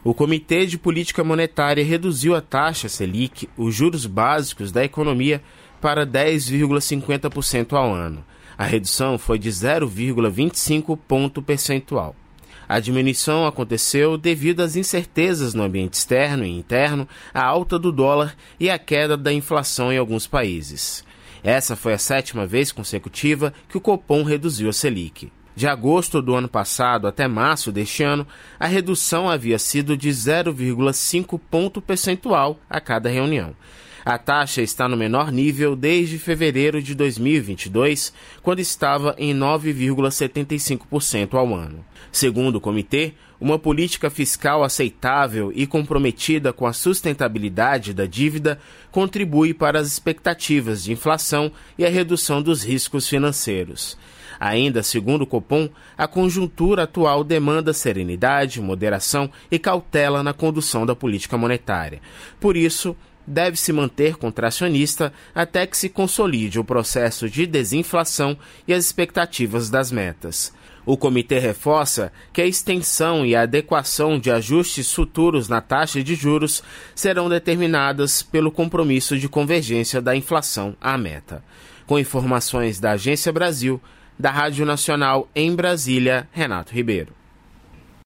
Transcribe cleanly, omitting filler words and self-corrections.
O Comitê de Política Monetária reduziu a taxa Selic, os juros básicos da economia, para 10,50% ao ano. A redução foi de 0,25 ponto percentual. A diminuição aconteceu devido às incertezas no ambiente externo e interno, a alta do dólar e a queda da inflação em alguns países. Essa foi a 7ª vez consecutiva que o Copom reduziu a Selic. De agosto do ano passado até março deste ano, a redução havia sido de 0,5 ponto percentual a cada reunião. A taxa está no menor nível desde fevereiro de 2022, quando estava em 9,75% ao ano. Segundo o comitê, uma política fiscal aceitável e comprometida com a sustentabilidade da dívida contribui para as expectativas de inflação e a redução dos riscos financeiros. Ainda segundo o Copom, a conjuntura atual demanda serenidade, moderação e cautela na condução da política monetária. Por isso, deve-se manter contracionista até que se consolide o processo de desinflação e as expectativas das metas. O comitê reforça que a extensão e a adequação de ajustes futuros na taxa de juros serão determinadas pelo compromisso de convergência da inflação à meta. Com informações da Agência Brasil, da Rádio Nacional em Brasília, Renato Ribeiro.